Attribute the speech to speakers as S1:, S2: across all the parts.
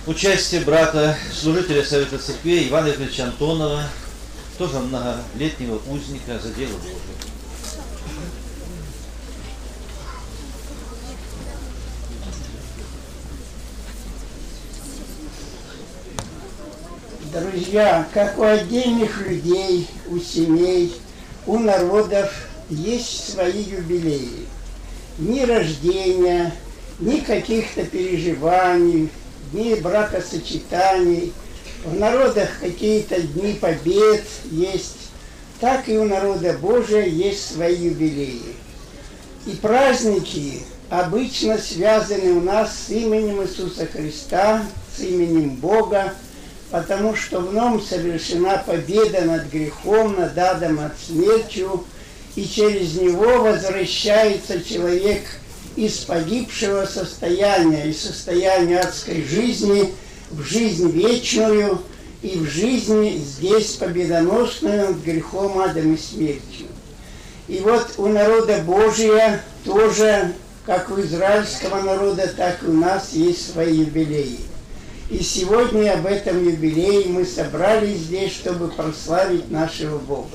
S1: Участие брата, служителя Совета Церквей Ивана Яковлевича Антонова, тоже многолетнего узника за дело Божие.
S2: Друзья, как у отдельных людей, у семей, у народов есть свои юбилеи. Ни рождения, ни каких-то переживаний, дни бракосочетаний. В народах какие-то дни побед есть. Так и у народа Божия есть свои юбилеи. И праздники обычно связаны у нас с именем Иисуса Христа, с именем Бога, потому что в нем совершена победа над грехом, над адом, над смертью, и через него возвращается человек из погибшего состояния, из состояния адской жизни в жизнь вечную и в жизнь здесь победоносную над грехом, адом и смертью. И вот у народа Божия тоже, как у израильского народа, так и у нас есть свои юбилеи. И сегодня об этом юбилее мы собрались здесь, чтобы прославить нашего Бога.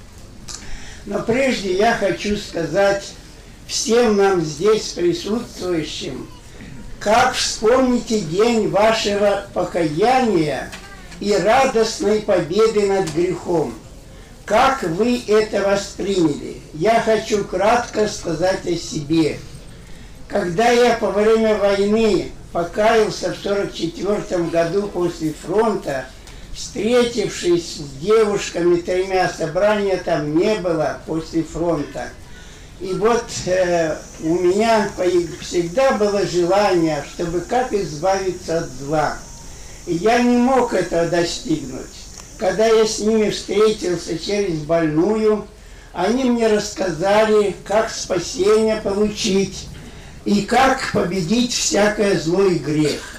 S2: Но прежде я хочу сказать всем нам здесь присутствующим, как вспомните день вашего покаяния и радостной победы над грехом. Как вы это восприняли? Я хочу кратко сказать о себе. Когда я во время войны покаялся в 1944 году после фронта, встретившись с девушками тремя, собрания там не было после фронта. И вот у меня всегда было желание, чтобы как избавиться от зла. И я не мог этого достигнуть. Когда я с ними встретился через больную, они мне рассказали, как спасение получить и как победить всякое зло и грех.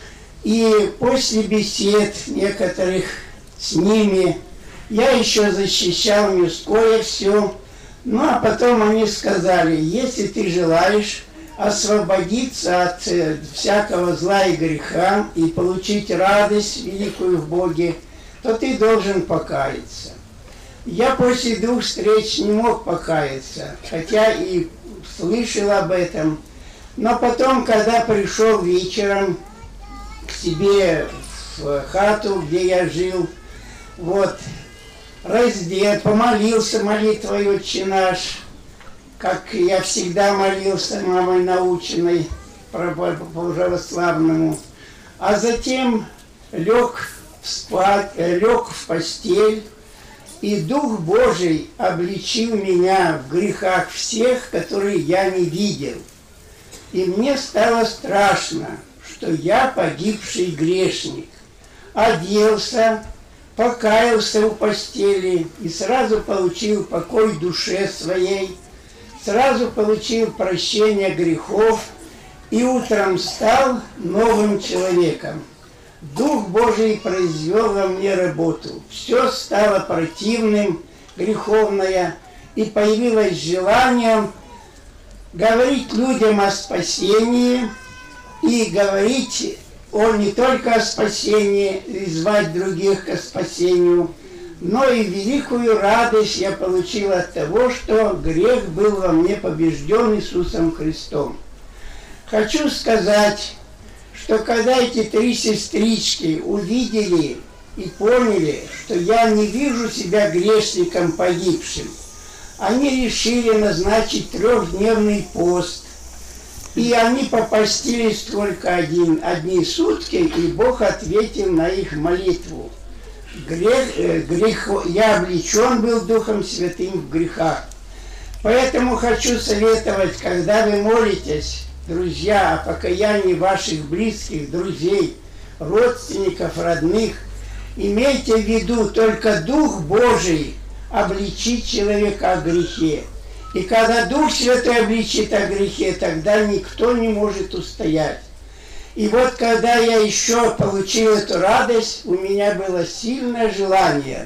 S2: И после бесед некоторых с ними я еще защищал мирское все. Ну, а потом они сказали, если ты желаешь освободиться от всякого зла и греха и получить радость великую в Боге, то ты должен покаяться. Я после 2 встреч не мог покаяться, хотя и слышал об этом. Но потом, когда пришел вечером к себе в хату, где я жил, вот, раздет, помолился молитвой «Отче наш», как я всегда молился, мамой наученной, православному. А затем лег в постель, и Дух Божий обличил меня в грехах всех, которые я не видел. И мне стало страшно, что я погибший грешник. Оделся, покаялся у постели и сразу получил покой душе своей, сразу получил прощение грехов и утром стал новым человеком. Дух Божий произвел во мне работу. Все стало противным, греховное, и появилось желание говорить людям о спасении и говорить не только о спасении, и звать других к спасению, но и великую радость я получил от того, что грех был во мне побежден Иисусом Христом. Хочу сказать, что когда эти 3 сестрички увидели и поняли, что я не вижу себя грешником погибшим, они решили назначить 3-дневный пост. И они попостились только одни сутки, и Бог ответил на их молитву. Я облечен был Духом Святым в грехах. Поэтому хочу советовать, когда вы молитесь, друзья, о покаянии ваших близких, друзей, родственников, родных, имейте в виду, только Дух Божий обличит человека о грехе. И когда Дух Святой обличит о грехе, тогда никто не может устоять. И вот когда я еще получил эту радость, у меня было сильное желание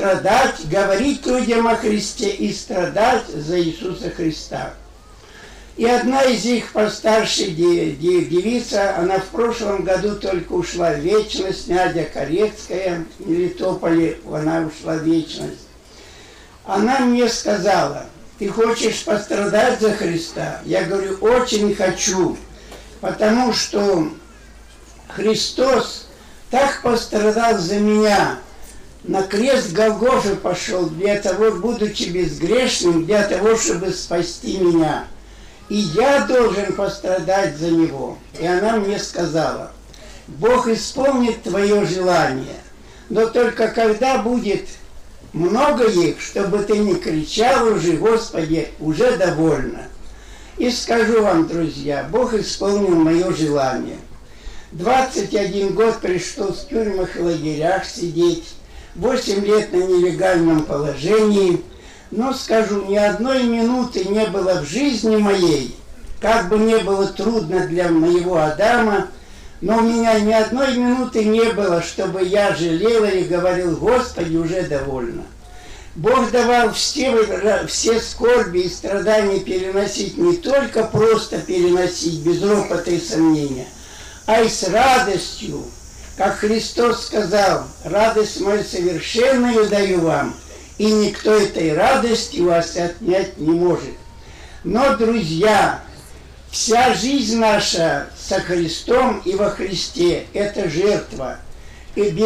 S2: страдать, говорить людям о Христе и страдать за Иисуса Христа. И одна из их постарше девица, она в прошлом году только ушла в вечность, Надя Корецкая, в Мелитополе, она ушла в вечность. Она мне сказала: ты хочешь пострадать за Христа? Я говорю: очень хочу, потому что Христос так пострадал за меня, на крест Голгофы пошел для того, будучи безгрешным, для того, чтобы спасти меня. И я должен пострадать за Него. И она мне сказала: Бог исполнит твое желание, но только когда будет много их, чтобы ты не кричал уже: Господи, уже довольно. И скажу вам, друзья, Бог исполнил мое желание. 21 год пришлось в тюрьмах и лагерях сидеть, 8 лет на нелегальном положении. Но скажу, ни одной минуты не было в жизни моей, как бы не было трудно для моего Адама, но у меня ни одной минуты не было, чтобы я жалел и говорил: Господи, уже довольно. Бог давал все скорби и страдания переносить, не только просто переносить без ропота и сомнения, а и с радостью. Как Христос сказал: радость мою совершенную даю вам, и никто этой радости у вас отнять не может. Но, друзья, вся жизнь наша со Христом и во Христе – это жертва. И без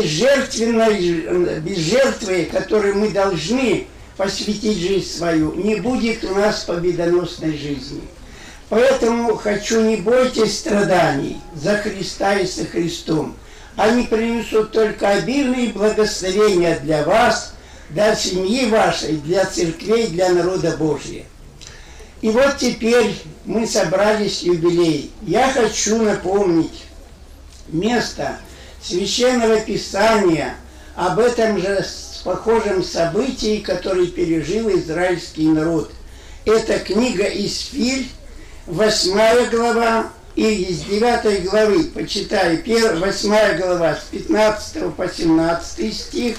S2: жертвы, которой мы должны посвятить жизнь свою, не будет у нас победоносной жизни. Поэтому хочу, не бойтесь страданий за Христа и со Христом. Они принесут только обильные благословения для вас, для семьи вашей, для церквей, для народа Божия. И вот теперь мы собрались в юбилей. Я хочу напомнить место Священного Писания об этом же похожем событии, которое пережил израильский народ. Это книга Исфирь, 8 глава, и из 9 главы, почитаю, 8 глава с 15 по 17 стих.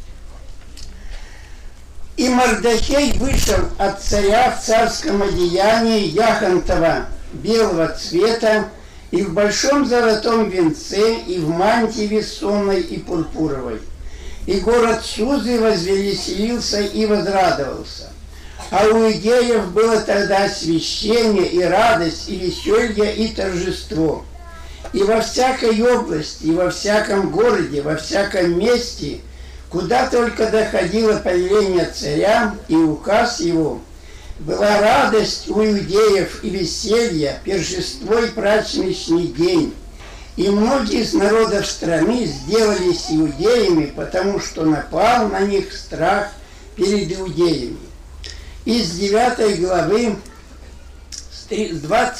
S2: «И Мордохей вышел от царя в царском одеянии яхонтова белого цвета, и в большом золотом венце, и в мантии весонной и пурпуровой. И город Сузы возвеселился и возрадовался. А у иудеев было тогда освящение и радость, и веселье, и торжество. И во всякой области, и во всяком городе, во всяком месте, куда только доходило повеление царя и указ его, была радость у иудеев и веселье, торжество и праздничный день. И многие из народов страны сделались иудеями, потому что напал на них страх перед иудеями». Из 9 главы, с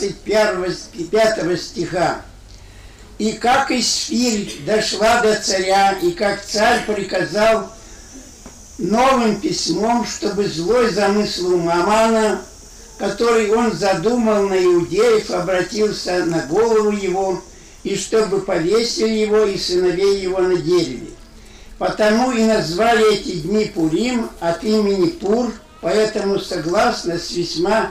S2: 25 стиха. «И как Исфирь дошла до царя, и как царь приказал новым письмом, чтобы злой замысл Амана, который он задумал на иудеев, обратился на голову его, и чтобы повесили его и сыновей его на дереве. Потому и назвали эти дни Пурим от имени Пур, поэтому согласно с всеми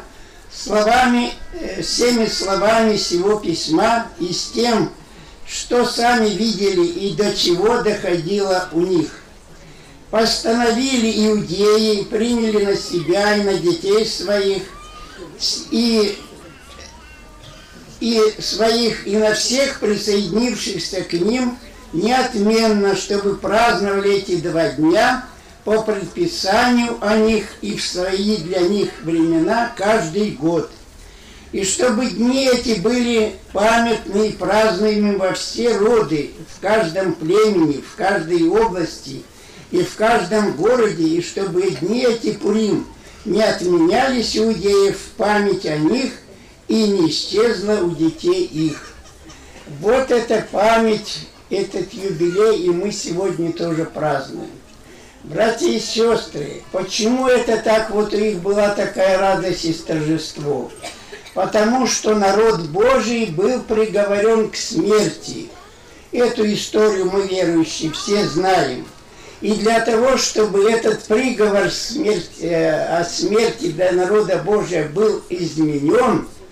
S2: словами сего письма и с тем, что сами видели и до чего доходило у них. Постановили иудеи, приняли на себя и на детей своих, и на всех присоединившихся к ним неотменно, чтобы праздновали эти 2 дня по предписанию о них и в свои для них времена каждый год. И чтобы дни эти были памятны и празднуемы во все роды, в каждом племени, в каждой области и в каждом городе, и чтобы дни эти Пурим не отменялись иудеев в память о них и не исчезла у детей их. Вот эта память, этот юбилей, и мы сегодня тоже празднуем. Братья и сестры, почему это так, вот у них была такая радость и торжество? Потому что народ Божий был приговорен к смерти. Эту историю мы, верующие, все знаем. И для того, чтобы этот приговор о смерти для народа Божия был изменен,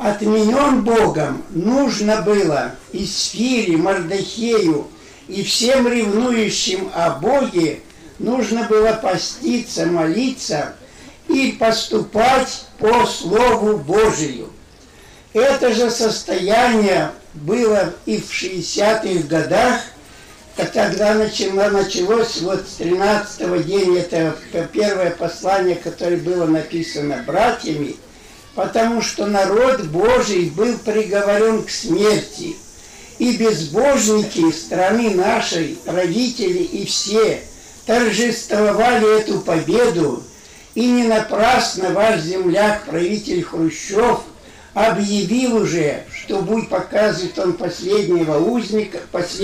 S2: отменен Богом, нужно было Исфире, Мардохею и всем ревнующим о Боге, нужно было поститься, молиться и поступать по Слову Божию. Это же состояние было и в 60-х годах, когда началось вот с 13-го дня, это первое послание, которое было написано братьями, потому что народ Божий был приговорен к смерти. И безбожники страны нашей, правители и все торжествовали эту победу, и не напрасно ваш земляк, правитель Хрущев, объявил уже, что будет показывать он последнего узника,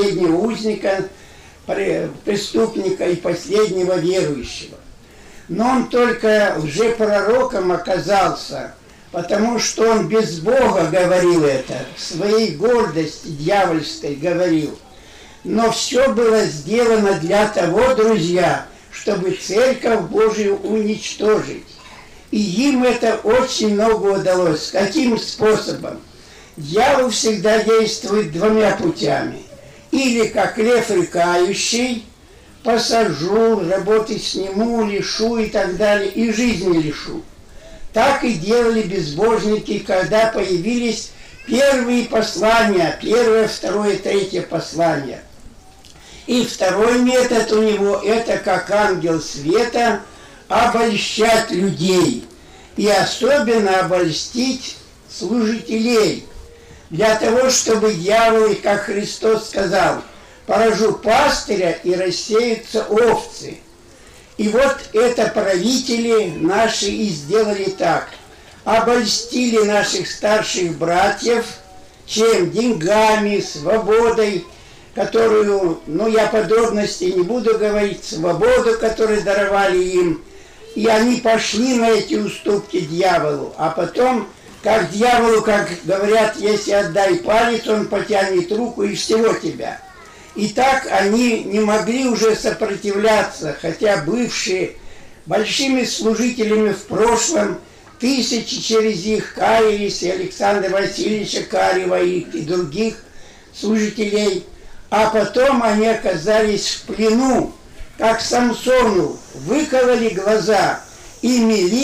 S2: преступника и последнего верующего. Но он только лжепророком оказался, потому что он без Бога говорил это, в своей гордости дьявольской говорил. Но все было сделано для того, друзья, чтобы Церковь Божию уничтожить. И им это очень много удалось. Каким способом? Дьявол всегда действует двумя путями. Или как лев рыкающий, посажу, работать сниму, лишу и так далее, и жизни лишу. Так и делали безбожники, когда появились первые послания, первое, второе, третье послание. И второй метод у него – это как ангел света обольщать людей. И особенно обольстить служителей. Для того, чтобы дьявол, как Христос сказал, поражу пастыря и рассеются овцы. И вот это правители наши и сделали так. Обольстили наших старших братьев, чем? Деньгами, свободой, которую, я подробностей не буду говорить, свободу, которую даровали им. И они пошли на эти уступки дьяволу. А потом, как дьяволу, как говорят, если отдай палец, он потянет руку и всего тебя. И так они не могли уже сопротивляться, хотя бывшие большими служителями в прошлом, тысячи через их каялись, и Александра Васильевича Карева, и других служителей. А потом они оказались в плену, как Самсону, выкололи глаза и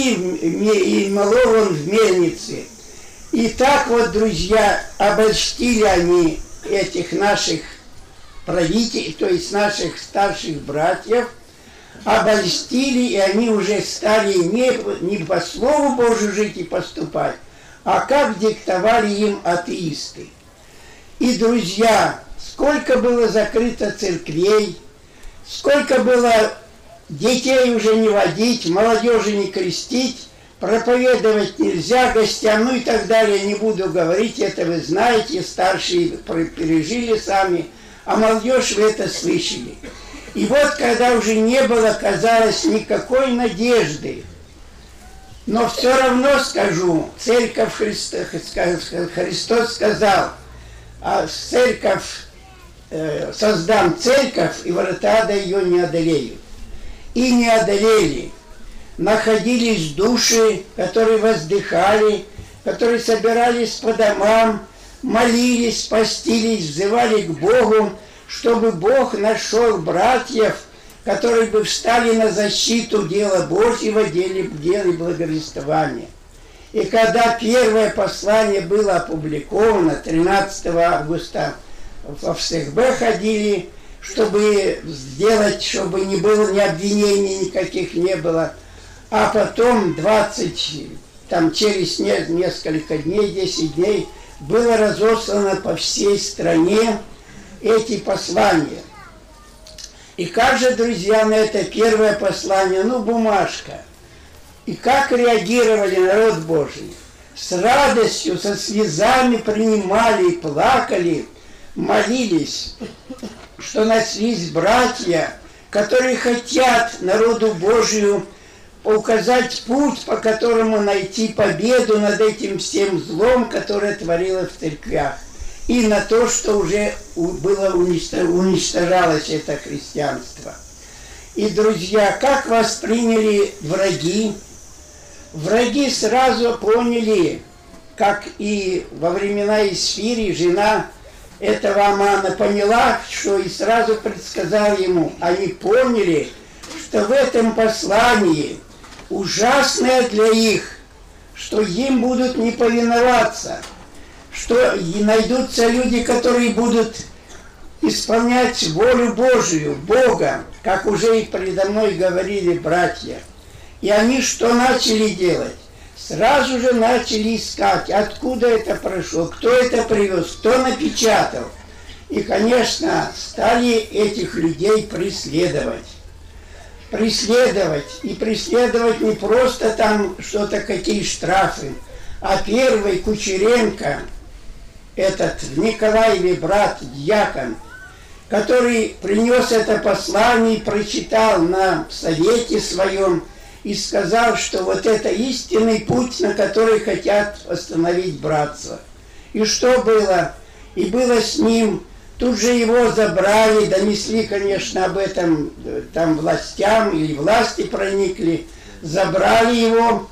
S2: молол он в мельнице. И так вот, друзья, обольстили они этих наших правителей, то есть наших старших братьев, обольстили, и они уже стали не по Слову Божию жить и поступать, а как диктовали им атеисты. И, друзья, сколько было закрыто церквей, сколько было детей уже не водить, молодежи не крестить, проповедовать нельзя, гостям, и так далее, не буду говорить, это вы знаете, старшие пережили сами, а молодежь вы это слышали. И вот, когда уже не было, казалось, никакой надежды, но все равно скажу, церковь Христос сказал, а церковь, создам церковь, и врата до ее не одолеют. И не одолели. Находились души, которые воздыхали, которые собирались по домам, молились, постились, взывали к Богу, чтобы Бог нашел братьев, которые бы встали на защиту дела Божьего, дела благовествования. И когда первое послание было опубликовано, 13 августа в СХБ ходили, чтобы сделать, чтобы не было ни обвинений никаких не было. А потом через несколько дней, 10 дней, было разослано по всей стране эти послания. И как же, друзья, на это первое послание, бумажка. И как реагировали народ Божий? С радостью, со слезами принимали и плакали, молились, что нашлись братья, которые хотят народу Божию указать путь, по которому найти победу над этим всем злом, которое творилось в церквях, и на то, что уже было уничтожалось это христианство. И, друзья, как восприняли враги? Враги сразу поняли, как и во времена Исфирии, жена этого Амана поняла, что и сразу предсказал ему. Они поняли, что в этом послании ужасное для их, что им будут не повиноваться, что и найдутся люди, которые будут исполнять волю Божию, Бога, как уже и предо мной говорили братья. И они что начали делать? Сразу же начали искать, откуда это прошло, кто это привез, кто напечатал. И, конечно, стали этих людей преследовать. И преследовать не просто там что-то, какие штрафы, а первый Кучеренко, этот Николаеве брат, дьякон, который принес это послание и прочитал на совете своем и сказал, что вот это истинный путь, на который хотят остановить братство. И что было? И было с ним, тут же его забрали, донесли, конечно, об этом там властям, или власти проникли, забрали его,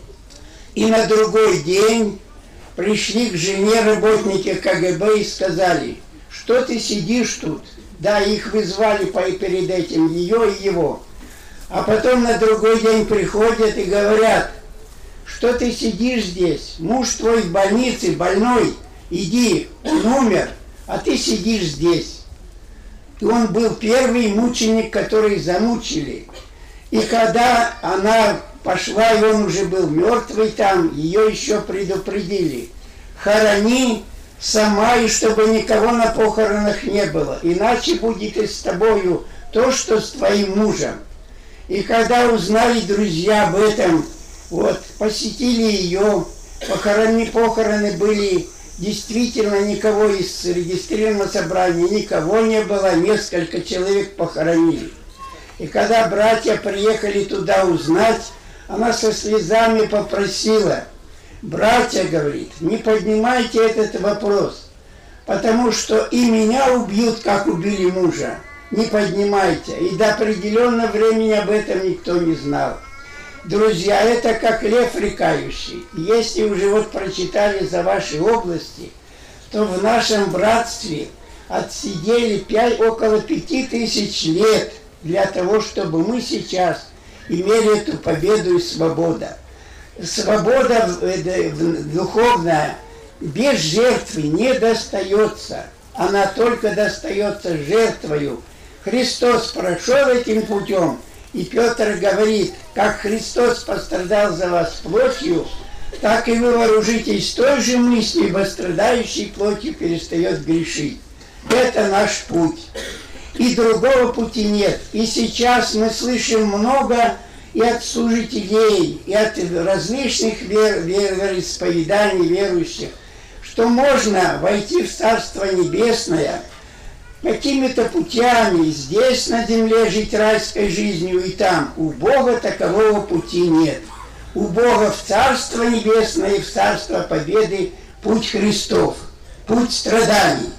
S2: и на другой день пришли к жене работники КГБ и сказали: что ты сидишь тут? Да, их вызвали перед этим, ее и его. А потом на другой день приходят и говорят: что ты сидишь здесь? Муж твой в больнице, больной, иди, он умер, а ты сидишь здесь. И он был первый мученик, который замучили. И когда она пошла, и он уже был мертвый там, ее еще предупредили: хорони сама, и чтобы никого на похоронах не было, иначе будет и с тобою то, что с твоим мужем. И когда узнали друзья об этом, вот, посетили ее, похороны были, действительно никого из регистрированного собрания, никого не было, несколько человек похоронили. И когда братья приехали туда узнать, она со слезами попросила: братья, говорит, не поднимайте этот вопрос, потому что и меня убьют, как убили мужа. Не поднимайте. И до определенного времени об этом никто не знал. Друзья, это как лев рыкающий. Если уже вот прочитали за ваши области, то в нашем братстве отсидели около 5000 лет для того, чтобы мы сейчас имели эту победу и свободу. Свобода духовная без жертвы не достается. Она только достается жертвою. Христос прошел этим путем, и Петр говорит: как Христос пострадал за вас плотью, так и вы вооружитесь той же мыслью, ибо страдающий плотью перестает грешить. Это наш путь. И другого пути нет. И сейчас мы слышим много и от служителей, и от различных вероисповеданий верующих, что можно войти в Царство Небесное какими-то путями, здесь на земле жить райской жизнью и там. У Бога такового пути нет. У Бога в Царство Небесное и в Царство Победы путь Христов, путь страданий.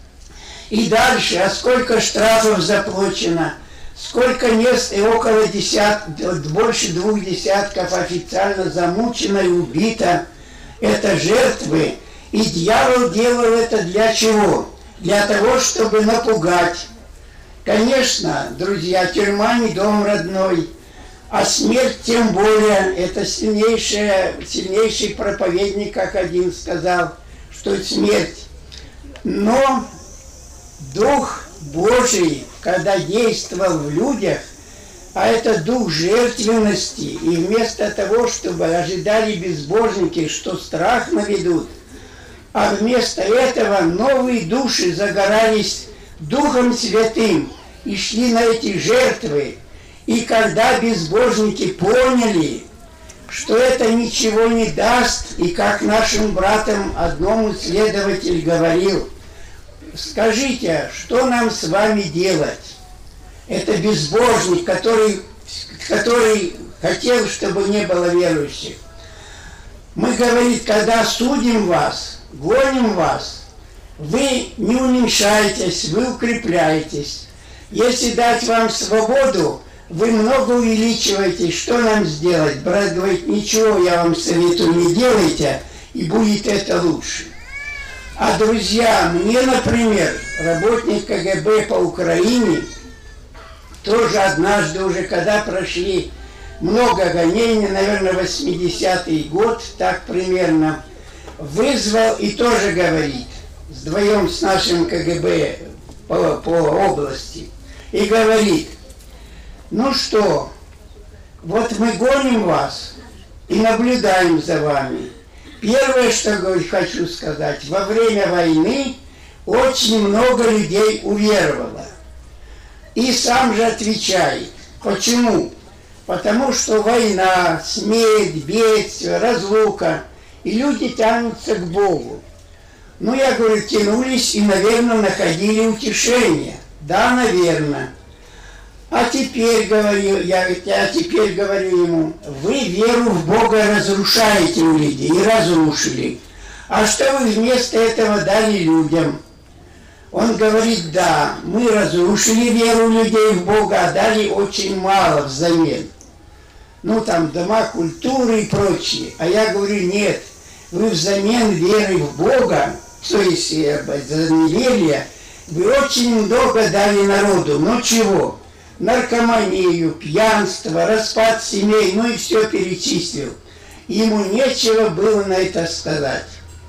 S2: И дальше, а сколько штрафов заплачено, сколько мест, и около больше 2 десятков официально замучено и убито. Это жертвы. И дьявол делал это для чего? Для того, чтобы напугать. Конечно, друзья, тюрьма не дом родной, а смерть тем более. Это сильнейший проповедник, как один сказал, что смерть. Но Дух Божий, когда действовал в людях, а это дух жертвенности, и вместо того, чтобы ожидали безбожники, что страх наведут, а вместо этого новые души загорались Духом Святым и шли на эти жертвы. И когда безбожники поняли, что это ничего не даст, и как нашим братам одному следователь говорил: скажите, что нам с вами делать? Это безбожник, который хотел, чтобы не было верующих. Мы, говорит, когда судим вас, гоним вас, вы не уменьшаетесь, вы укрепляетесь. Если дать вам свободу, вы много увеличиваетесь. Что нам сделать? Брат говорит: ничего, я вам советую, не делайте. и будет это лучше. А, друзья, мне, например, работник КГБ по Украине, тоже однажды уже, когда прошли много гонений, наверное, 80-й год, так примерно, вызвал и тоже говорит, вдвоем с нашим КГБ по области, и говорит: ну что, вот мы гоним вас и наблюдаем за вами. Первое, что хочу сказать, во время войны очень много людей уверовало. И сам же отвечает. Почему? Потому что война, смерть, бедствие, разлука, и люди тянутся к Богу. Ну, я говорю, тянулись и, наверное, находили утешение. Да, наверное. А теперь, говорю, я теперь говорю ему, вы веру в Бога разрушаете у людей и разрушили. А что вы вместо этого дали людям? Он говорит: да, мы разрушили веру людей в Бога, а дали очень мало взамен. Ну, там, дома культуры и прочее. А я говорю: нет, вы взамен веры в Бога, то есть за неверие, вы очень много дали народу. Но чего? Наркоманию, пьянство, распад семей, ну и все перечислил. Ему нечего было на это сказать.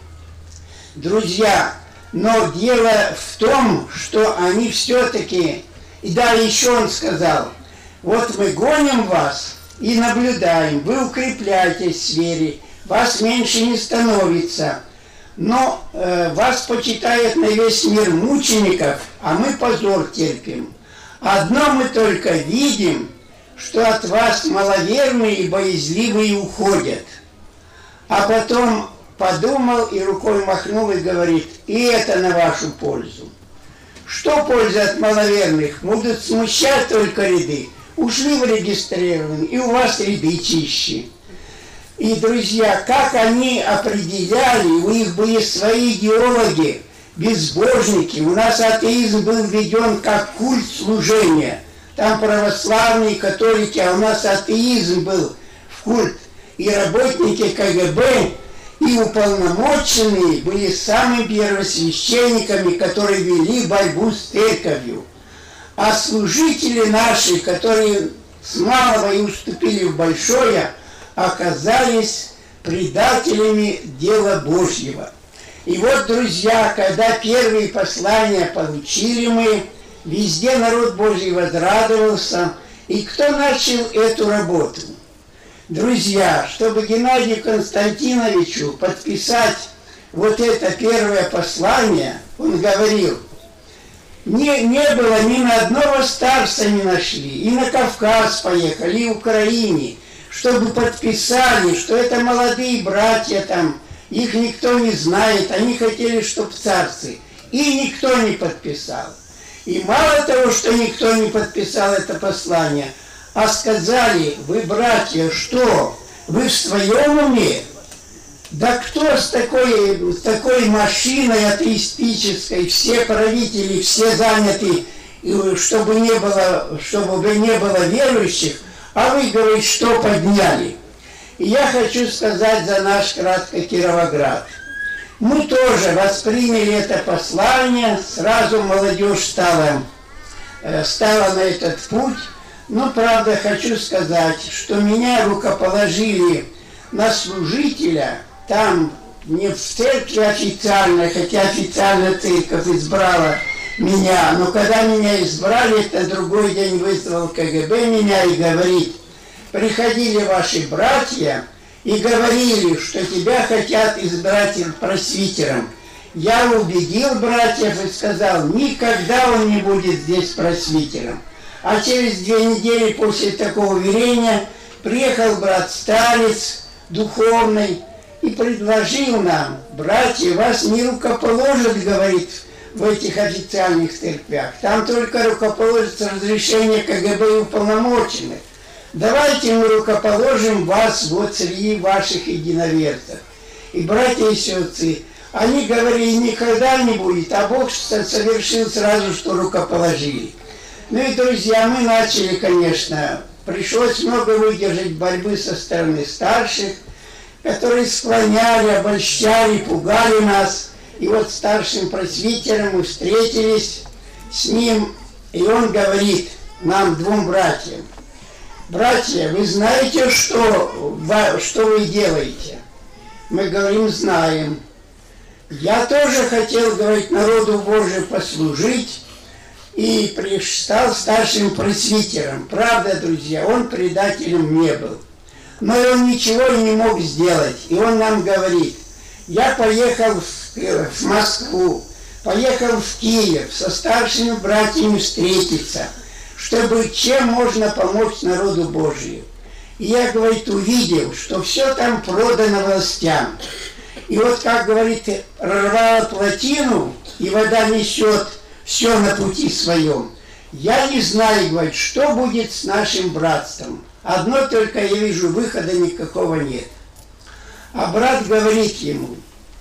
S2: Друзья, но дело в том, что они все-таки... И да, еще он сказал: вот мы гоним вас и наблюдаем, вы укрепляетесь в вере, вас меньше не становится, но вас почитают на весь мир мучеников, а мы позор терпим. Одно мы только видим, что от вас маловерные и боязливые уходят. А потом подумал и рукой махнул и говорит: и это на вашу пользу. Что польза от маловерных? Будут смущать только ряды. Ушли в регистрированные, и у вас ряды чище. И, друзья, как они определяли, у них были свои идеологи, безбожники. У нас атеизм был введен как культ служения. Там православные, католики, а у нас атеизм был в культ. И работники КГБ, и уполномоченные были самыми первосвященниками, которые вели борьбу с церковью. А служители наши, которые с малого и уступили в большое, оказались предателями дела Божьего. И вот, друзья, когда первые послания получили мы, везде народ Божий возрадовался. И кто начал эту работу? Друзья, чтобы Геннадию Константиновичу подписать вот это первое послание, он говорил: не было, ни на одного старца не нашли, и на Кавказ поехали, и в Украине, чтобы подписали, что это молодые братья там, их никто не знает, они хотели, чтобы царцы, и никто не подписал. И мало того, что никто не подписал это послание, а сказали: вы, братья, что, вы в своем уме? Да кто с такой машиной атеистической, все правители, все заняты, чтобы не было верующих, а вы, говорите, что подняли? И я хочу сказать за наш кратко Кировоград. Мы тоже восприняли это послание, сразу молодежь стала на этот путь. Но, правда, хочу сказать, что меня рукоположили на служителя, там не в церкви официально, хотя официально церковь избрала меня, но когда меня избрали, это другой день вызвал КГБ меня и говорит: приходили ваши братья и говорили, что тебя хотят избрать просвитером. Я убедил братьев и сказал: никогда он не будет здесь просвитером. А через 2 недели после такого уверения приехал брат-старец духовный и предложил нам: братья, вас не рукоположат, говорит, в этих официальных церквях. Там только рукоположится разрешение КГБ и уполномоченных. Давайте мы рукоположим вас вот среди ваших единоверцев. И братья и сестры, они говорили: никогда не будет, а Бог совершил сразу, что рукоположили. Ну и, друзья, мы начали, конечно, пришлось много выдержать борьбы со стороны старших. которые склоняли, обольщали, пугали нас. И вот старшим просвитером мы встретились с ним, и он говорит нам, двум братьям: братья, вы знаете, что вы делаете? Мы говорим: знаем. Я тоже хотел, говорит, народу Божию послужить, и стал старшим пресвитером. Правда, друзья, он предателем не был. Но он ничего не мог сделать. И он нам говорит: я поехал в Москву, поехал в Киев со старшими братьями встретиться, чтобы чем можно помочь народу Божию. И я, говорит, увидел, что все там продано властям. И вот, как говорит, прорвало плотину, и вода несет все на пути своем. Я не знаю, говорит, что будет с нашим братством. Одно только я вижу, выхода никакого нет. А брат говорит ему: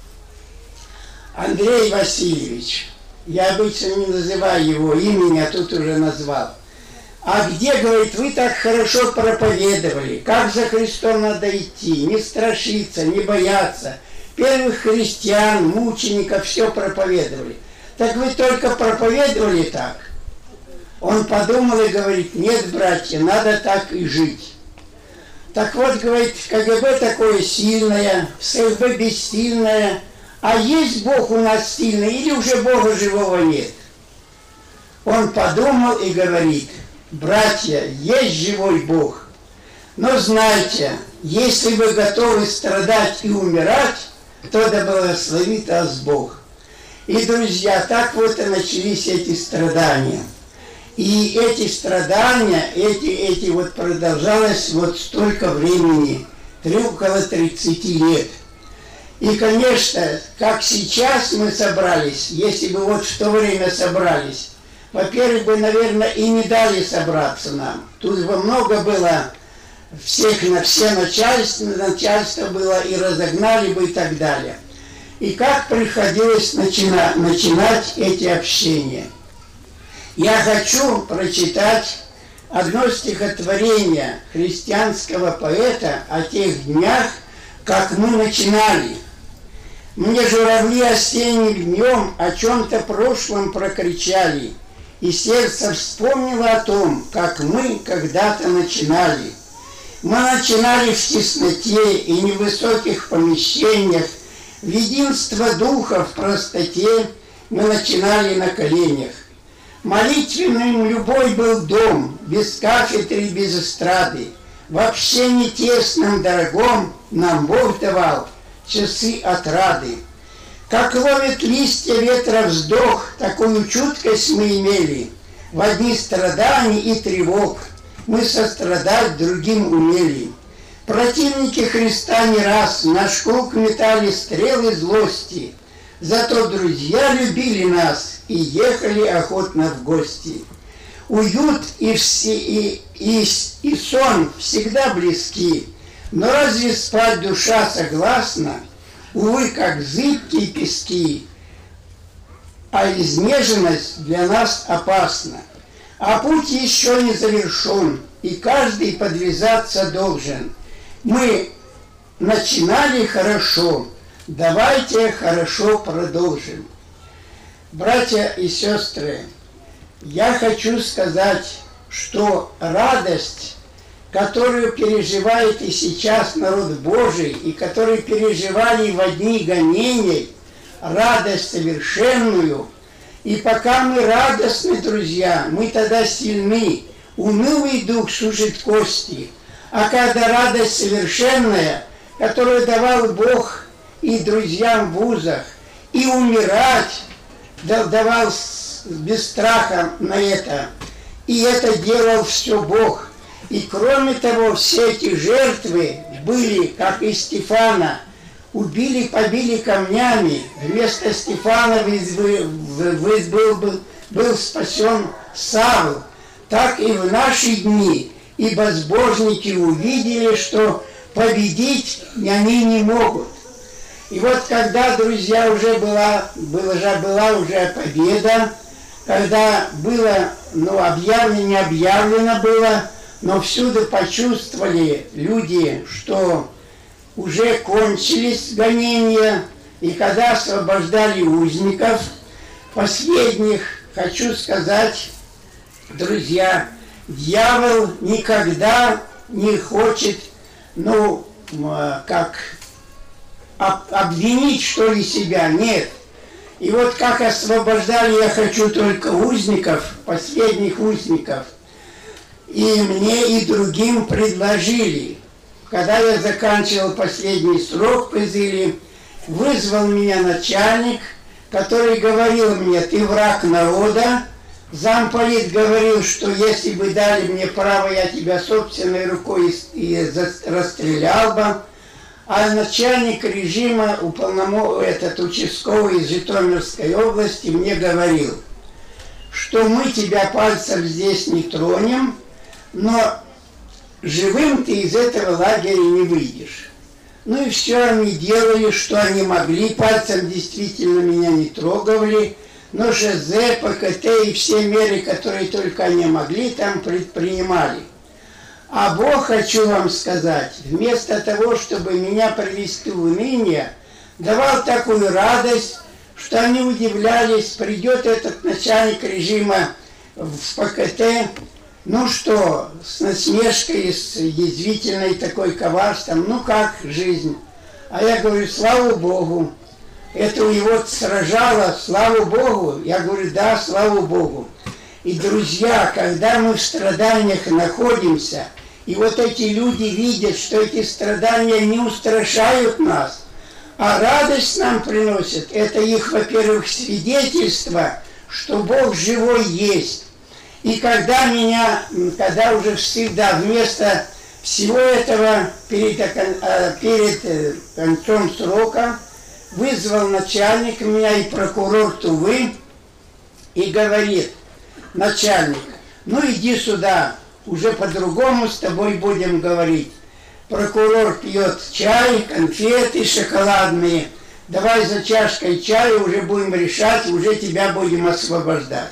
S2: Андрей Васильевич, я обычно не называю его имени, а тут уже назвал. А где, говорит, вы так хорошо проповедовали, как за Христом надо идти, не страшиться, не бояться. Первых христиан, мучеников, все проповедовали. Так вы только проповедовали так? Он подумал и говорит: нет, братья, надо так и жить. Так вот, говорит, КГБ такое сильное, СФБ бессильное, а есть Бог у нас сильный или уже Бога живого нет? Он подумал и говорит: братья, есть живой Бог, но знайте, если вы готовы страдать и умирать, то да благословит вас Бог. И, друзья, так вот и начались эти страдания. И эти страдания, эти вот продолжалось вот столько времени, около 30 лет. И, конечно, как сейчас мы собрались, если бы вот в то время собрались, во-первых, бы, наверное, и не дали собраться нам. Тут бы много было все начальство было, и разогнали бы и так далее. И как приходилось начинать эти общения. Я хочу прочитать одно стихотворение христианского поэта о тех днях, как мы начинали. Мне журавли осенним днем о чем-то прошлом прокричали, и сердце вспомнило о том, как мы когда-то начинали. Мы начинали в тесноте и невысоких помещениях, в единство духа, в простоте мы начинали на коленях. Молитвенным любой был дом, без кафедры и без эстрады. В общении тесном, дорогом нам Бог давал часы отрады. Как ловит листья ветра вздох, такую чуткость мы имели. В одни страданий и тревог мы сострадать другим умели. Противники Христа не раз наш круг метали стрелы злости, зато друзья любили нас и ехали охотно в гости. Уют и сон всегда близки, но разве спать душа согласна? Увы, как зыбкие пески, а изнеженность для нас опасна. А путь еще не завершен, и каждый подвязаться должен. Мы начинали хорошо, давайте хорошо продолжим. Братья и сестры, я хочу сказать, что радость, которую переживает и сейчас народ Божий, и который переживали в дни гонений, радость совершенную. И пока мы радостны, друзья, мы тогда сильны, унылый дух сушит кости. А когда радость совершенная, которую давал Бог и друзьям в вузах, и умирать давал без страха на это, и это делал все Бог. И кроме того, все эти жертвы были, как и Стефана, убили, побили камнями. Вместо Стефана был спасен Савл. Так и в наши дни, ибо безбожники увидели, что победить они не могут. И вот когда, друзья, уже была уже победа, когда было, объявлено, не объявлено было, но всюду почувствовали люди, что уже кончились гонения, и когда освобождали узников, последних, хочу сказать, друзья, дьявол никогда не хочет, обвинить, что ли, себя. Нет. И вот как освобождали, я хочу только узников, последних узников, и мне, и другим предложили. Когда я заканчивал последний срок в Изыле, вызвал меня начальник, который говорил мне: ты враг народа. Замполит говорил, что если бы дали мне право, я тебя собственной рукой и расстрелял бы. А начальник режима, участковый из Житомирской области, мне говорил, что мы тебя пальцем здесь не тронем, но живым ты из этого лагеря не выйдешь. Ну и все они делали, что они могли, пальцем действительно меня не трогали, но ШЗ, ПКТ и все меры, которые только они могли, там предпринимали. А Бог, хочу вам сказать, вместо того, чтобы меня привести в уныние, давал такую радость, что они удивлялись: придет этот начальник режима в ПКТ, ну что, с насмешкой, с язвительной такой коварством, ну как жизнь? А я говорю: слава Богу, это его сражало, слава Богу. Я говорю: да, слава Богу. И, друзья, когда мы в страданиях находимся, и вот эти люди видят, что эти страдания не устрашают нас, а радость нам приносят, это их, во-первых, свидетельство, что Бог живой есть. И когда уже всегда вместо всего этого перед концом срока вызвал начальник меня и прокурор Тувы и говорит: начальник, ну иди сюда, уже по-другому с тобой будем говорить. Прокурор пьет чай, конфеты шоколадные, давай за чашкой чая уже будем решать, уже тебя будем освобождать.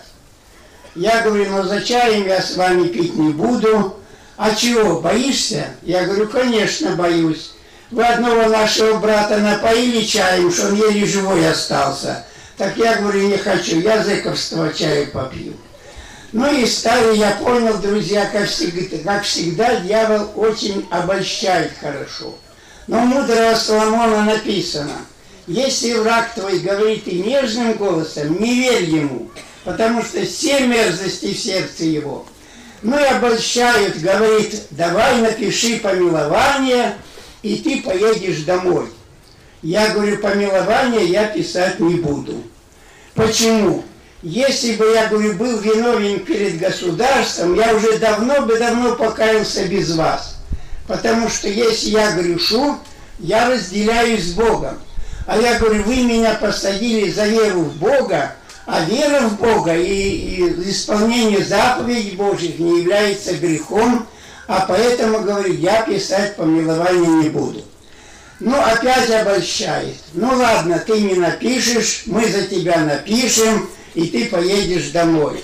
S2: Я говорю: ну за чаем я с вами пить не буду. А чего, боишься? Я говорю: конечно, боюсь. Вы одного нашего брата напоили чаем, что он еле живой остался. Так я говорю: не хочу, я зэковского чая попью. Ну и я понял, друзья, как всегда, дьявол очень обольщает хорошо. Но у мудрого Соломона написано: если враг твой говорит и нежным голосом, не верь ему, потому что все мерзости в сердце его. Ну и обольщают, говорит: давай напиши помилование, и ты поедешь домой. Я говорю: помилование я писать не буду. Почему? Если бы, я говорю, был виновен перед государством, я уже давно покаялся без вас. Потому что если я грешу, я разделяюсь с Богом. А я говорю: вы меня посадили за веру в Бога, а вера в Бога и исполнение заповедей Божьих не является грехом, а поэтому, говорю, я писать помилование не буду. Ну, опять обольщает. Ну, ладно, ты не напишешь, мы за тебя напишем, и ты поедешь домой.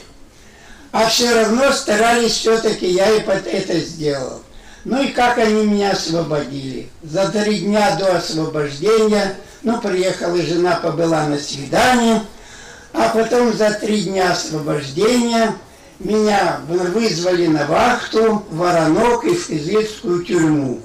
S2: А все равно старались все-таки, я и под это сделал. Ну и как они меня освободили? За 3 дня до освобождения, приехала жена, побыла на свидании, а потом за 3 дня освобождения меня вызвали на вахту в Воронок и в Кызыльскую тюрьму.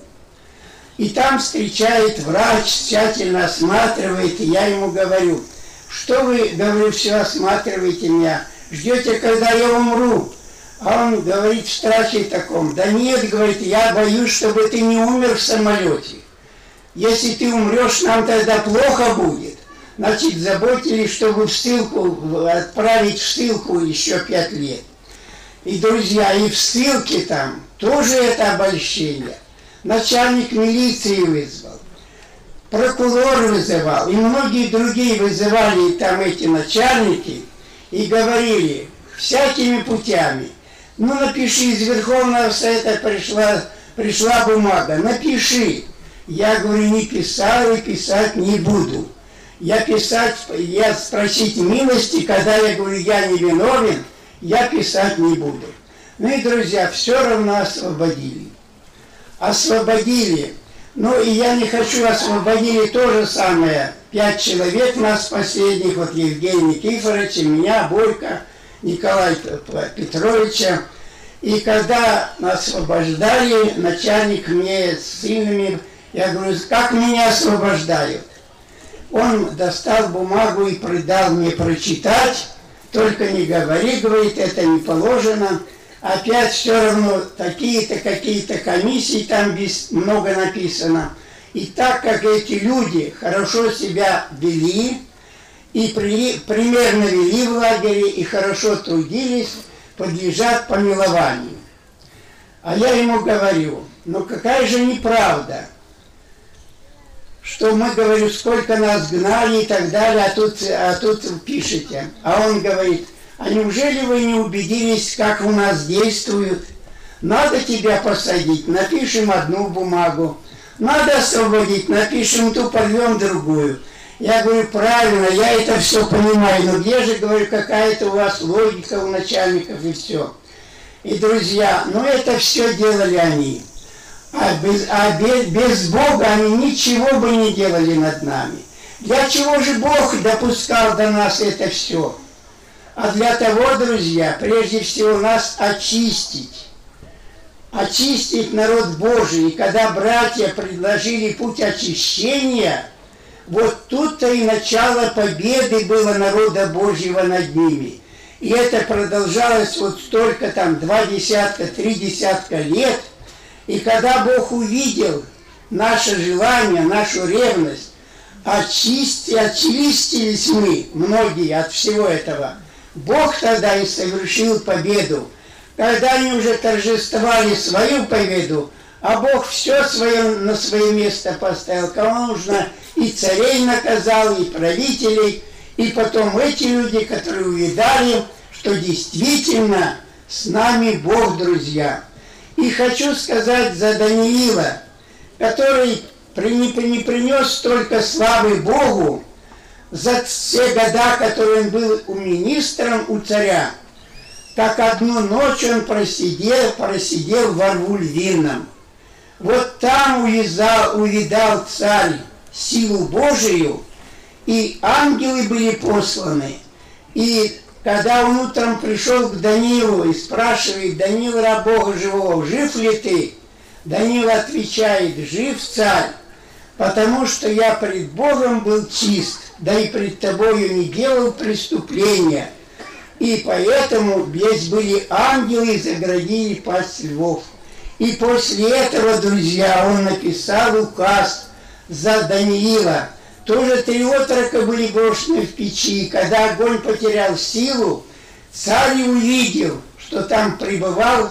S2: И там встречает врач, тщательно осматривает, и я ему говорю: что вы, говорю, все осматриваете меня, ждете, когда я умру? А он говорит в страхе таком: да нет, говорит, я боюсь, чтобы ты не умер в самолете. Если ты умрешь, нам тогда плохо будет. Значит, заботились, чтобы отправить в ссылку еще 5 лет. И, друзья, и в ссылке там тоже это обольщение. Начальник милиции вызвал, прокурор вызывал, и многие другие вызывали там эти начальники и говорили всякими путями: ну напиши, из Верховного Совета пришла бумага, напиши. Я говорю: не писал и писать не буду. Я спросить милости, когда я говорю: я не виновен, я писать не буду. Ну и, друзья, все равно освободили. Ну и я не хочу, освободили то же самое. 5 человек нас последних, вот Евгений Никифорович, меня, Борька, Николая Петровича. И когда освобождали, начальник мне с сынами, я говорю, как меня освобождают? Он достал бумагу и придал мне прочитать, только не говори, говорит, это не положено. Опять все равно такие-то, какие-то комиссии, там много написано. И так как эти люди хорошо себя вели, и примерно вели в лагере, и хорошо трудились, подлежат помилованию. А я ему говорю, ну какая же неправда, что мы, говорю, сколько нас гнали и так далее, а тут пишете. А он говорит, а неужели вы не убедились, как у нас действуют? Надо тебя посадить, напишем одну бумагу. Надо освободить, напишем ту, порвем другую. Я говорю, правильно, я это все понимаю, но где же, говорю, какая-то у вас логика у начальников и все. И, друзья, ну это все делали они. А без Бога они ничего бы не делали над нами. Для чего же Бог допускал до нас это все? А для того, друзья, прежде всего нас очистить. Очистить народ Божий. И когда братья предложили путь очищения, вот тут-то и начало победы было народа Божьего над ними. И это продолжалось вот столько там, 2 десятка, 3 десятка лет. И когда Бог увидел наше желание, нашу ревность, очистились мы, многие, от всего этого, Бог тогда и совершил победу. Когда они уже торжествовали свою победу, а Бог все свое на свое место поставил, кому нужно, и царей наказал, и правителей, и потом эти люди, которые увидали, что действительно с нами Бог, друзья. И хочу сказать за Даниила, который не принес столько славы Богу за все года, которые он был министром у царя, как одну ночь он просидел во рву львином. Вот там увидал царь силу Божию, и ангелы были посланы. И когда он утром пришел к Даниилу и спрашивает, Даниил, раб Бога живого, жив ли ты? Даниил отвечает, жив, царь, потому что я пред Богом был чист, да и пред тобою не делал преступления. И поэтому здесь были ангелы и заградили пасть львов. И после этого, друзья, он написал указ за Даниила. Тоже 3 отрока были брошены в печи. Когда огонь потерял силу, царь увидел, что там пребывал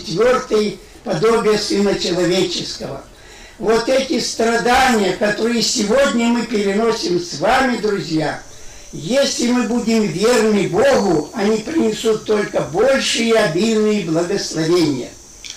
S2: 4-й подобие Сына Человеческого. Вот эти страдания, которые сегодня мы переносим с вами, друзья, если мы будем верны Богу, они принесут только большие обильные благословения.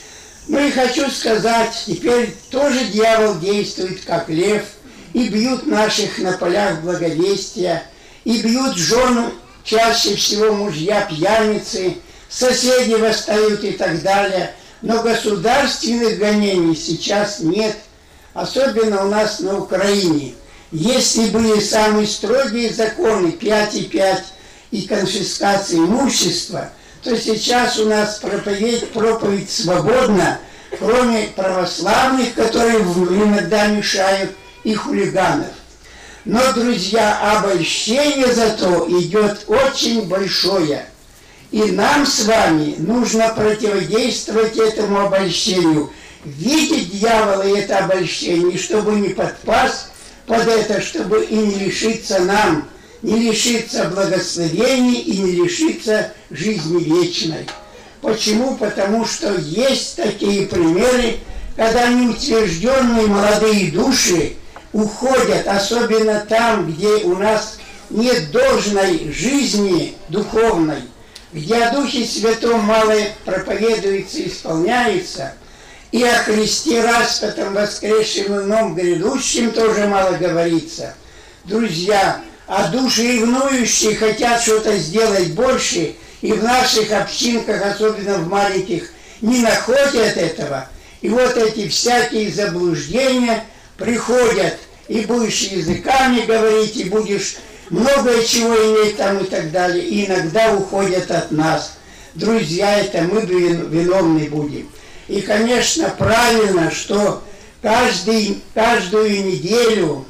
S2: Ну и хочу сказать, теперь тоже дьявол действует как лев, и бьют наших на полях благовестия, и бьют жен, чаще всего мужья пьяницы, соседи восстают и так далее. Но государственных гонений сейчас нет, особенно у нас на Украине. Если были самые строгие законы 5,5 и конфискация имущества, то сейчас у нас проповедь свободна, кроме православных, которые иногда мешают, и хулиганов. Но, друзья, обольщение зато идет очень большое. И нам с вами нужно противодействовать этому обольщению, видеть дьявола и это обольщение, чтобы не подпасть под это, чтобы и не лишиться нам, не лишиться благословений и не лишиться жизни вечной. Почему? Потому что есть такие примеры, когда неутвержденные молодые души уходят, особенно там, где у нас нет должной жизни духовной, где о Духе Святом мало проповедуется и исполняется, и о Христе распятом, воскресшем и ином грядущем тоже мало говорится. Друзья, а души ревнующие хотят что-то сделать больше, и в наших общинках, особенно в маленьких, не находят этого. И вот эти всякие заблуждения приходят, и будешь языками говорить, и будешь многое чего иметь там и так далее, и иногда уходят от нас. Друзья, это мы виновны будем. И, конечно, правильно, что каждую неделю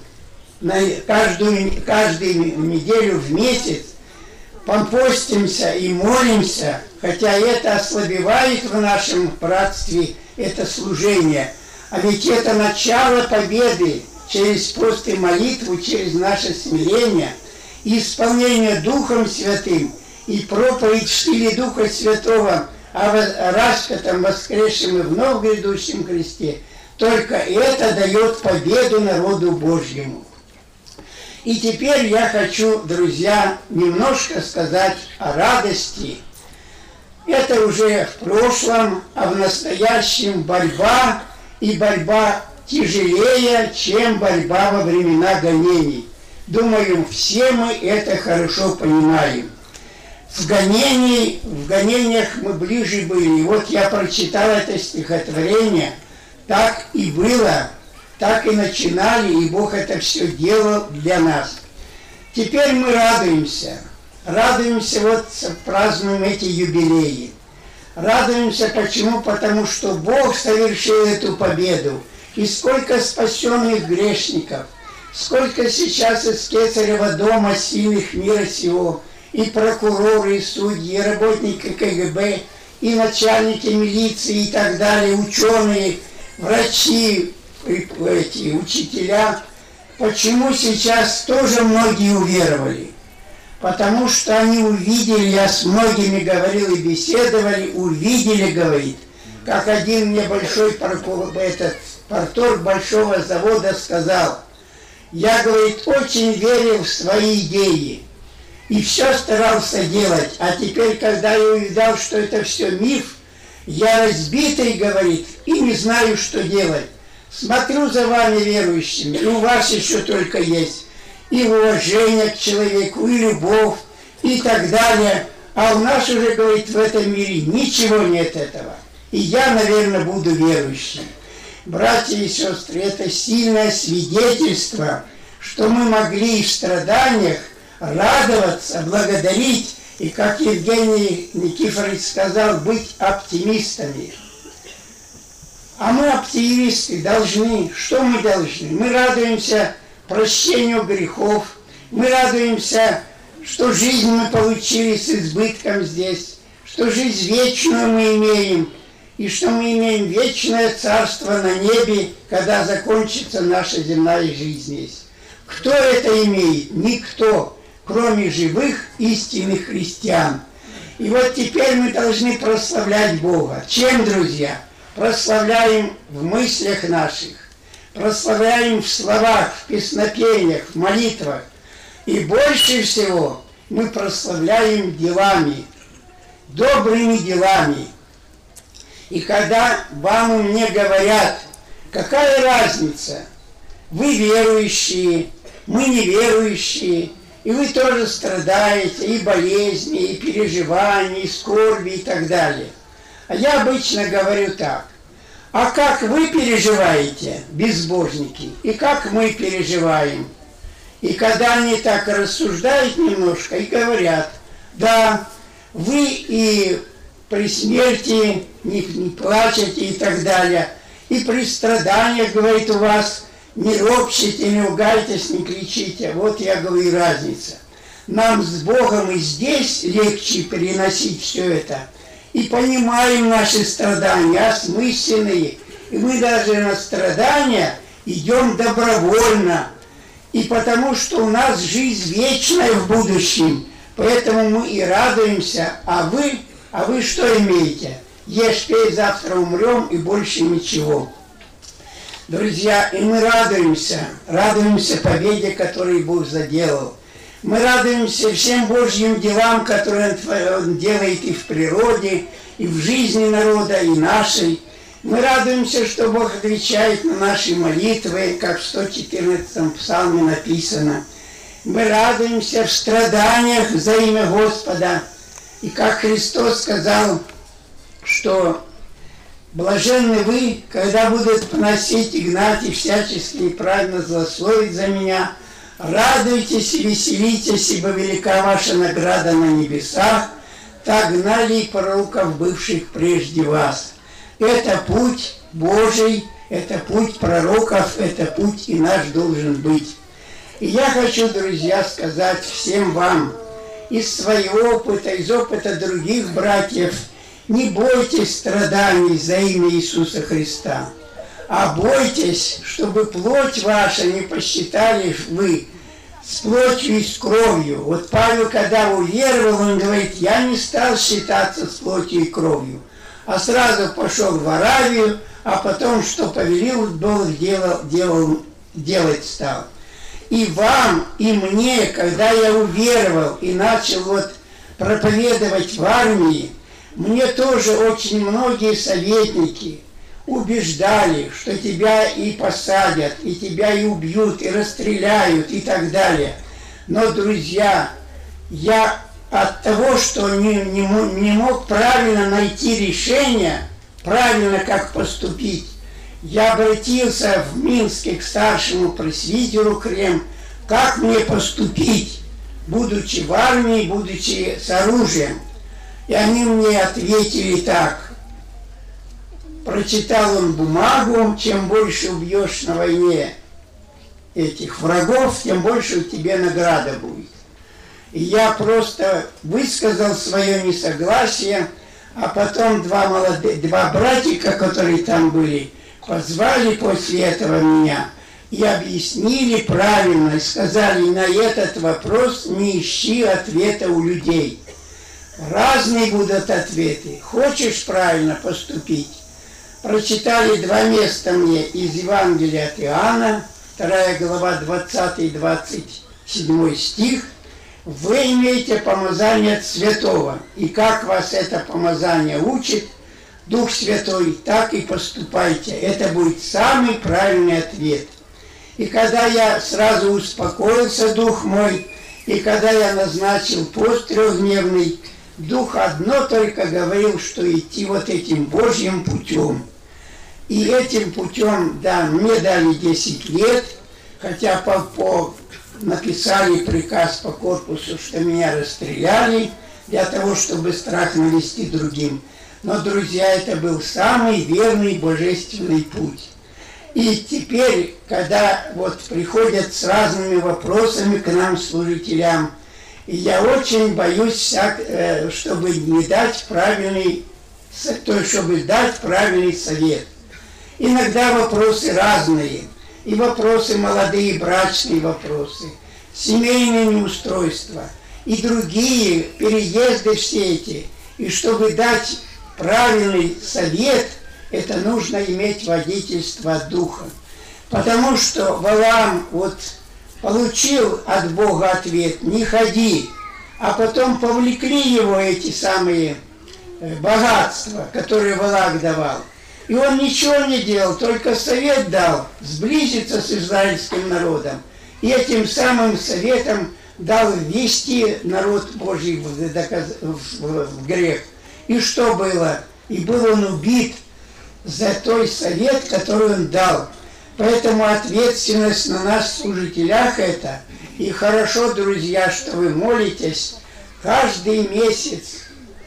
S2: в месяц попостимся и молимся, хотя это ослабевает в нашем братстве, это служение. А ведь это начало победы через пост и молитву, через наше смирение, и исполнение Духом Святым, и проповедь в стиле Духа Святого о распятом, воскресшем и вновь грядущем Христе. Только это дает победу народу Божьему. И теперь я хочу, друзья, немножко сказать о радости. Это уже в прошлом, а в настоящем борьба, и борьба тяжелее, чем борьба во времена гонений. Думаю, все мы это хорошо понимаем. В гонениях мы ближе были. И вот я прочитал это стихотворение. Так и было, так и начинали, и Бог это все делал для нас. Теперь мы радуемся. Радуемся, вот празднуем эти юбилеи. Радуемся почему? Потому что Бог совершил эту победу. И сколько спасенных грешников, сколько сейчас из Кесарева дома сильных мира сего, и прокуроры, и судьи, и работники КГБ, и начальники милиции и так далее, ученые, врачи, эти учителя. Почему сейчас тоже многие уверовали? Потому что они увидели, я с многими говорил и беседовали, увидели, говорит, как один мне большой парторг большого завода сказал, я, говорит, очень верил в свои идеи и все старался делать, а теперь, когда я увидал, что это все миф, я разбитый, говорит, и не знаю, что делать. Смотрю за вами, верующими, и у вас еще только есть и уважение к человеку, и любовь, и так далее. А у нас уже, говорит, в этом мире ничего нет этого. И я, наверное, буду верующим. Братья и сестры, это сильное свидетельство, что мы могли в страданиях радоваться, благодарить, и, как Евгений Никифорович сказал, быть оптимистами. А мы, оптимисты, должны, что мы должны? Мы радуемся прощению грехов, мы радуемся, что жизнь мы получили с избытком здесь, что жизнь вечную мы имеем, и что мы имеем вечное царство на небе, когда закончится наша земная жизнь здесь. Кто это имеет? Никто, кроме живых истинных христиан. И вот теперь мы должны прославлять Бога. Чем, друзья? Прославляем в мыслях наших, прославляем в словах, в песнопениях, в молитвах. И больше всего мы прославляем делами, добрыми делами. И когда вам и мне говорят, какая разница, вы верующие, мы неверующие, и вы тоже страдаете, и болезни, и переживания, и скорби, и так далее. А я обычно говорю так, а как вы переживаете, безбожники, и как мы переживаем? И когда они так рассуждают немножко и говорят, да, вы и при смерти не плачете и так далее, и при страданиях, говорит, у вас не ропщите, не ругайтесь, не кричите. Вот я говорю, разница. Нам с Богом и здесь легче переносить все это. И понимаем наши страдания, осмысленные. И мы даже на страдания идем добровольно. И потому что у нас жизнь вечная в будущем. Поэтому мы и радуемся. А вы что имеете? Ешь, пей, завтра умрем и больше ничего. Друзья, и мы радуемся победе, которую Бог заделал. Мы радуемся всем Божьим делам, которые Он делает и в природе, и в жизни народа, и нашей. Мы радуемся, что Бог отвечает на наши молитвы, как в 114-м псалме написано. Мы радуемся в страданиях за имя Господа. И как Христос сказал, что Блаженны вы, когда будут поносить и гнать и всячески неправильно злословить за меня. Радуйтесь и веселитесь, ибо велика ваша награда на небесах. Так гнали и пророков, бывших прежде вас. Это путь Божий, это путь пророков, это путь и наш должен быть. И я хочу, друзья, сказать всем вам из своего опыта, из опыта других братьев, не бойтесь страданий за имя Иисуса Христа, а бойтесь, чтобы плоть ваша не посчитали вы с плотью и с кровью. Вот Павел, когда уверовал, он говорит, я не стал считаться с плотью и кровью, а сразу пошел в Аравию, а потом, что повелел Бог, делать стал. И вам, и мне, когда я уверовал и начал вот проповедовать в армии, мне тоже очень многие советники убеждали, что тебя и посадят, и тебя и убьют, и расстреляют, и так далее. Но, друзья, я от того, что не мог правильно найти решение, правильно как поступить, я обратился в Минске к старшему пресвитеру Крем, как мне поступить, будучи в армии, будучи с оружием. И они мне ответили так. Прочитал он бумагу, чем больше убьешь на войне этих врагов, тем больше у тебя награда будет. И я просто высказал свое несогласие, а потом два братика, которые там были, позвали после этого меня и объяснили правильно, и сказали, на этот вопрос не ищи ответа у людей. Разные будут ответы. Хочешь правильно поступить? Прочитали два места мне из Евангелия от Иоанна, 2 глава, 20-27 стих. Вы имеете помазание от Святого, и как вас это помазание учит Дух Святой, так и поступайте. Это будет самый правильный ответ. И когда я сразу успокоился, дух мой, и когда я назначил пост трехдневный, Дух одно только говорил, что идти вот этим Божьим путем. И этим путем, да, мне дали 10 лет, хотя написали приказ по корпусу, что меня расстреляли для того, чтобы страх навести другим. Но, друзья, это был самый верный божественный путь. И теперь, когда вот приходят с разными вопросами к нам, служителям, и я очень боюсь, чтобы не дать правильный, чтобы дать правильный совет. Иногда вопросы разные, и вопросы молодые, брачные вопросы, семейные неустройства, и другие переезды все эти. И чтобы дать правильный совет, это нужно иметь водительство от Духа. Потому что Валаам вот получил от Бога ответ «не ходи», а потом повлекли его эти самые богатства, которые Валаак давал. И он ничего не делал, только совет дал сблизиться с израильским народом. И этим самым советом дал ввести народ Божий в грех. И что было? И был он убит за той совет, который он дал. Поэтому ответственность на нас, служителях, это. И хорошо, друзья, что вы молитесь каждый месяц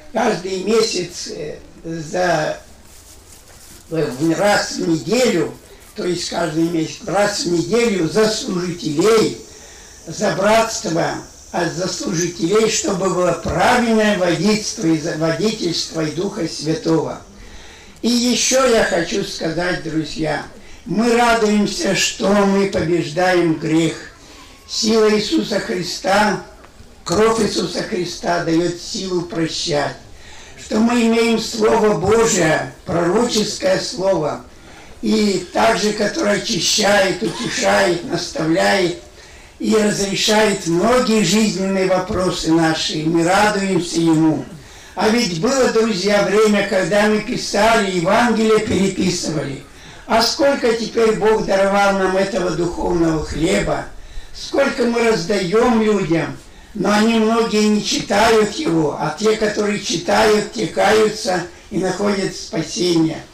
S2: раз в неделю, то есть каждый месяц, раз в неделю за служителей, за братство, за служителей, чтобы было правильное водительство и Духа Святого. И еще я хочу сказать, друзья, мы радуемся, что мы побеждаем грех. Сила Иисуса Христа, кровь Иисуса Христа дает силу прощать. Что мы имеем Слово Божие, пророческое Слово, и также, которое очищает, утешает, наставляет и разрешает многие жизненные вопросы наши, и мы радуемся Ему. А ведь было, друзья, время, когда мы писали Евангелие, переписывали. А сколько теперь Бог даровал нам этого духовного хлеба, сколько мы раздаем людям, но они многие не читают его, а те, которые читают, те каются и находят спасение.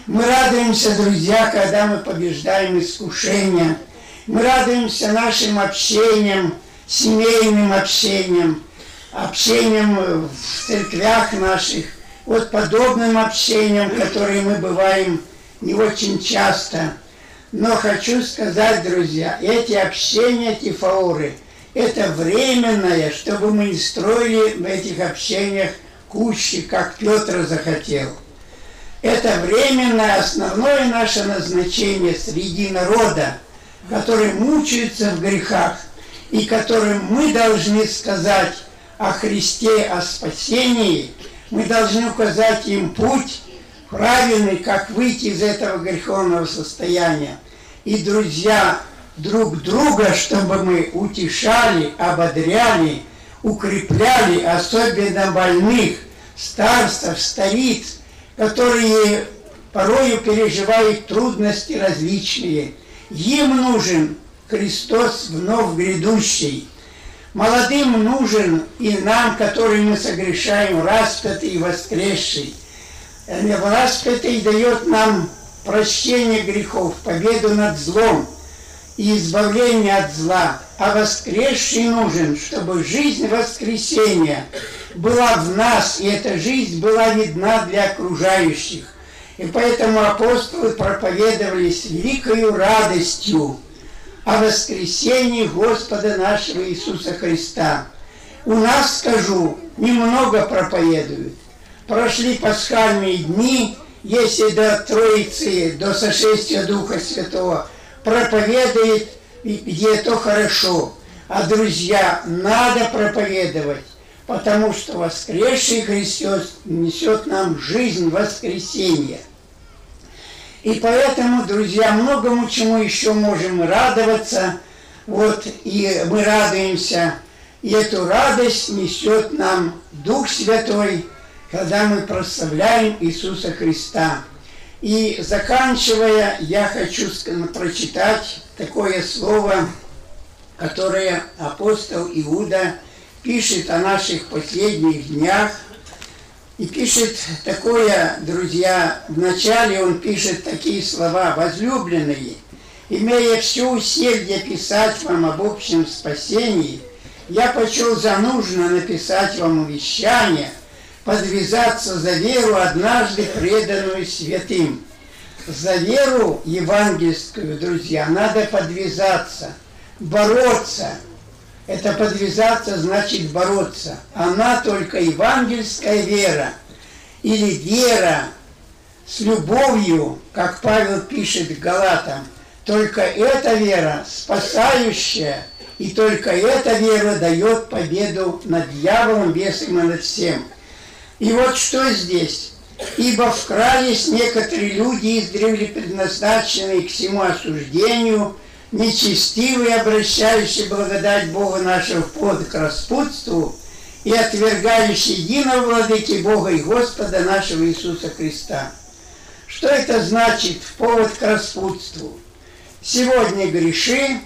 S2: Мы радуемся, друзья, когда мы побеждаем искушения. Мы радуемся нашим общением, семейным общением, общением в церквях наших, вот подобным общением, которые мы бываем не очень часто. Но хочу сказать, друзья, эти общения, тифаоры, это временное, чтобы мы не строили в этих общениях кущи, как Петр захотел. Это временное, основное наше назначение среди народа, который мучается в грехах, и которым мы должны сказать о Христе, о спасении, мы должны указать им путь правильный, как выйти из этого греховного состояния. И, друзья, друг друга, чтобы мы утешали, ободряли, укрепляли, особенно больных, старцев, стариц, которые порою переживают трудности различные. Им нужен Христос вновь грядущий. Молодым нужен и нам, которые мы согрешаем, распятый и воскресший. Распятый дает нам прощение грехов, победу над злом и избавление от зла. А воскресший нужен, чтобы жизнь воскресения была в нас, и эта жизнь была видна для окружающих. И поэтому апостолы проповедовали с великою радостью о воскресении Господа нашего Иисуса Христа. У нас, скажу, немного проповедуют. Прошли пасхальные дни, если до Троицы, до сошествия Духа Святого проповедует, где то хорошо. А, друзья, надо проповедовать, потому что воскресший Христос несет нам жизнь воскресения. И поэтому, друзья, многому чему еще можем радоваться. Вот, и мы радуемся. И эту радость несет нам Дух Святой, когда мы прославляем Иисуса Христа. И заканчивая, я хочу прочитать такое слово, которое апостол Иуда пишет о наших последних днях. И пишет такое, друзья, вначале он пишет такие слова: «Возлюбленные, имея все усердие писать вам об общем спасении, я почел за нужно написать вам увещание, подвязаться за веру, однажды преданную святым». За веру евангельскую, друзья, надо подвязаться, бороться. Это подвязаться значит бороться. Она только евангельская вера, или вера с любовью, как Павел пишет Галатам. Только эта вера спасающая, и только эта вера дает победу над дьяволом, бесом и над всем. И вот что здесь. «Ибо вкрались некоторые люди, издревле предназначенные к всему осуждению, нечестивые, обращающие благодать Бога нашего в повод к распутству и отвергающие единого владыки Бога и Господа нашего Иисуса Христа». Что это значит в повод к распутству? Сегодня греши,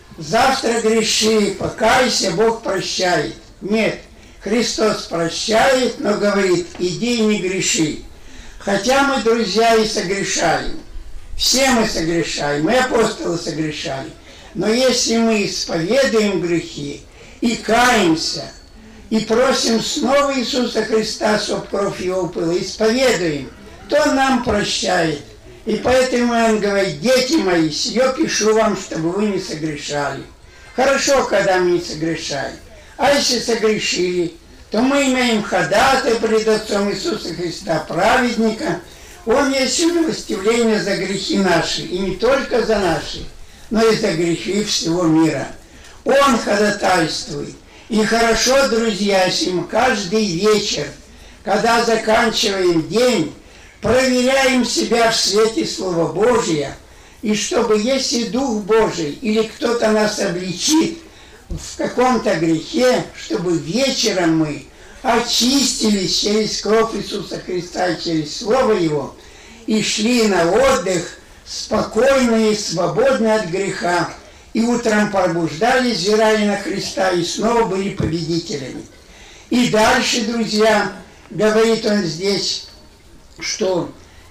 S2: завтра греши, покайся, Бог прощает. Нет, Христос прощает, но говорит: иди и не греши. Хотя мы, друзья, и согрешаем. Все мы согрешаем, мы апостолы согрешали. Но если мы исповедуем грехи и каемся, и просим снова Иисуса Христа, чтоб кровь Его упыла, исповедуем, то Он нам прощает. И поэтому Он говорит: дети мои, сие пишу вам, чтобы вы не согрешали. Хорошо, когда мы не согрешаем. А если согрешили, то мы имеем ходатая пред Отцом Иисуса Христа, праведника. Он есть умилостивление за грехи наши, и не только за наши, но и за грехи всего мира. Он ходатайствует. И хорошо, друзья, если мы каждый вечер, когда заканчиваем день, проверяем себя в свете Слова Божия, и чтобы, если Дух Божий или кто-то нас обличит в каком-то грехе, чтобы вечером мы очистились через кровь Иисуса Христа и через Слово Его и шли на отдых спокойные, свободные от греха, и утром пробуждались, взирали на Христа и снова были победителями. И дальше, друзья, говорит он здесь, что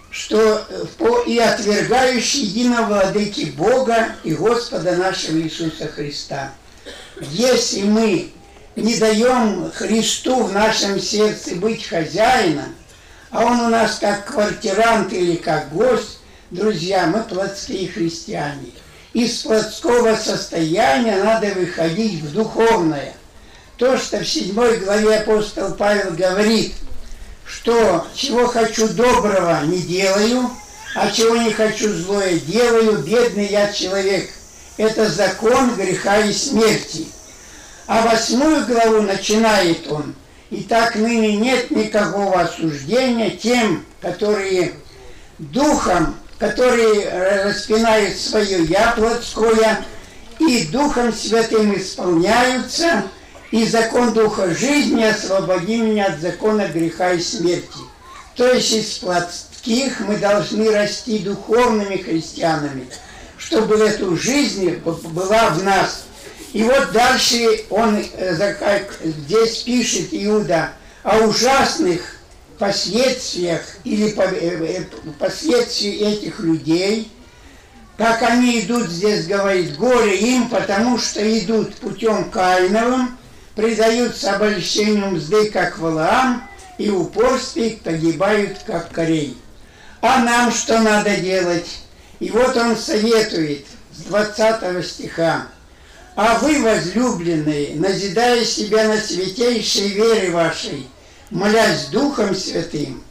S2: что и отвергающий единого владыки Бога и Господа нашего Иисуса Христа. Если мы не даем Христу в нашем сердце быть хозяином, а Он у нас как квартирант или как гость, друзья, мы плотские христиане. Из плотского состояния надо выходить в духовное. То, что в 7 главе апостол Павел говорит, что чего хочу доброго не делаю, а чего не хочу злое делаю, бедный я человек. Это закон греха и смерти. А 8 главу начинает он. Итак, ныне нет никакого осуждения тем, которые духом, которые распинают свое «я» плотское, и Духом Святым исполняются, и закон Духа жизни освободи меня от закона греха и смерти. То есть из плотских мы должны расти духовными христианами, чтобы эту жизнь была в нас. И вот дальше он здесь пишет Иуда о ужасных последствиях или последствий этих людей, как они идут, здесь говорит, горе им, потому что идут путем Каиновым, предаются обольщению мзды, как Валаам, и в упорстве погибают, как Корей. А нам что надо делать? И вот он советует с 20 стиха. «А вы, возлюбленные, назидая себя на святейшей вере вашей, молясь Духом Святым».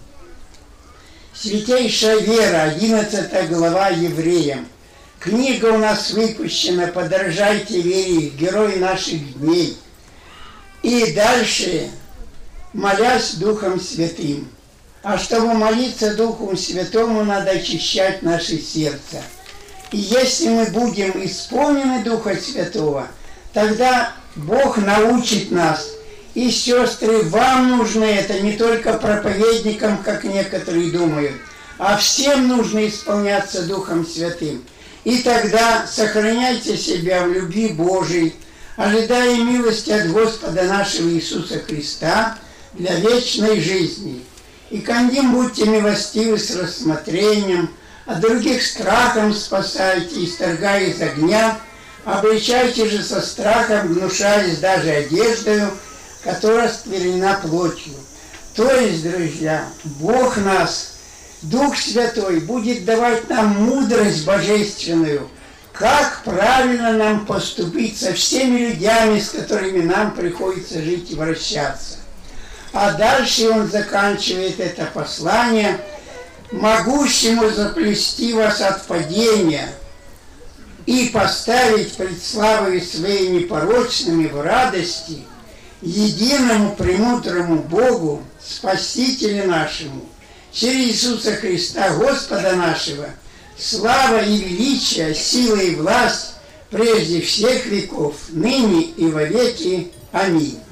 S2: Святейшая вера, 11 глава Евреям. Книга у нас выпущена «Подражайте вере», герой наших дней. И дальше, молясь Духом Святым. А чтобы молиться Духом Святому, надо очищать наше сердце. И если мы будем исполнены Духа Святого, тогда Бог научит нас. И, сестры, вам нужно это, не только проповедникам, как некоторые думают, а всем нужно исполняться Духом Святым. И тогда сохраняйте себя в любви Божией, ожидая милости от Господа нашего Иисуса Христа для вечной жизни. И ко ним будьте милостивы с рассмотрением, а других страхом спасайте, исторгая из огня, обличайте же со страхом, гнушаясь даже одеждою, которая стверена плотью. То есть, друзья, Бог нас, Дух Святой, будет давать нам мудрость божественную, как правильно нам поступить со всеми людьми, с которыми нам приходится жить и вращаться. А дальше он заканчивает это послание: «Могущему заплести вас от падения и поставить пред славой своей непорочными в радости, единому премудрому Богу, Спасителю нашему, через Иисуса Христа, Господа нашего, слава и величие, сила и власть прежде всех веков, ныне и во веки. Аминь».